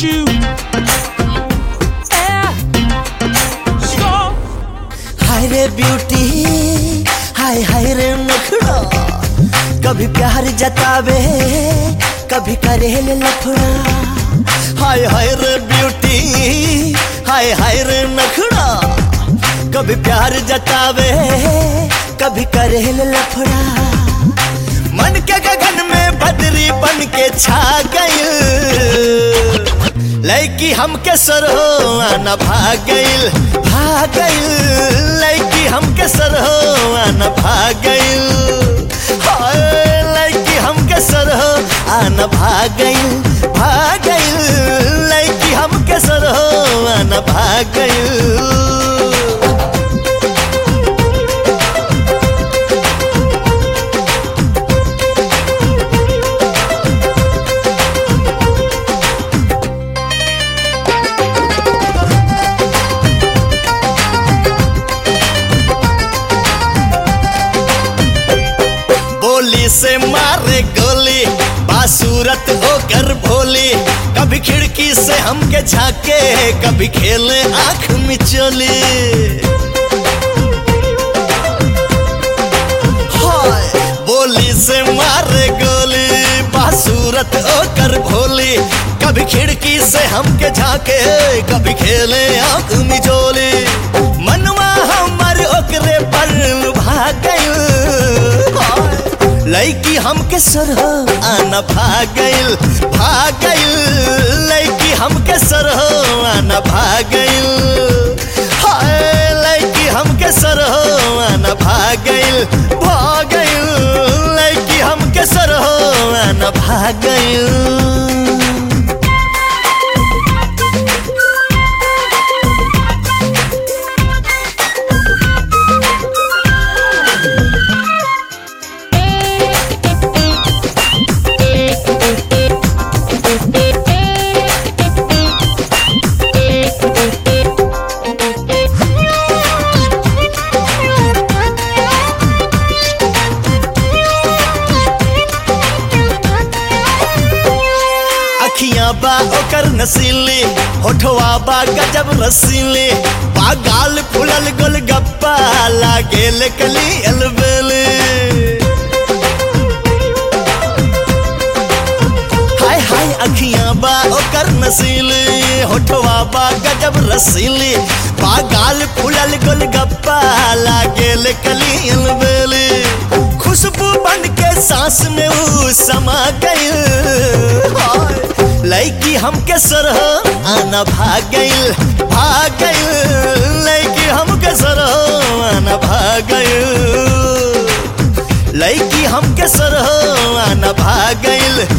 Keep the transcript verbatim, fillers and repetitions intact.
want you. Yeah. Score. हाय रे beauty, हाय हाय रे नखड़ा, कभी प्यार जतावे कभी करे ले लफड़ा। हाय हाय रे ब्यूटी, हाय हाय रे नखड़ा, कभी प्यार जतावे कभी करे ले लफड़ा। मन के गगन में बदरी बन के छा गई, लड़की हमके सरहो आना भाग गइल, भाग गइल, लड़की हमके सरहो आना भाग गइल। हाय लड़की हमके सरहो आना भाग गइल, भाग गइल, लड़की हमके सरहो आना भाग गइल। गोली से मारे गोली, बासूरत होकर भोली, कभी खिड़की से हमके झाके कभी खेले आंख मिचोली। हाय बोली से मारे गोली, बासूरत होकर भोली, कभी खिड़की से हमके झाके कभी खेले आंख मिचोली। मनवा हमर ओकरे पर भाग गइल, लड़की हमके सरहो आना भाग गइल, भाग गइल, लड़की हमके सरहो आना भाग गइल। हाय लड़की हमके सरहो आना भाग गइल, भाग गइल, लड़की हमके सरहो आना भाग गइल। अखियां बा ओकर नसीली, होठवा बा गजब रसीली, बा गाल फुलल गोलगप्पा लागेल कली अलबेली। हाय हाय अखियां बा ओकर नसीली, होठवा बा गजब रसीली, बा गाल फुलल गोलगप्पा लागेल कली अलबेली। खुशबू बन के सांस में वो समा गई, लड़की हमके सरहो आना भाग गइल, भाग गइल, लड़की हमके सरहो आना भाग गइल, लड़की हमके सरहो आना भाग गइल,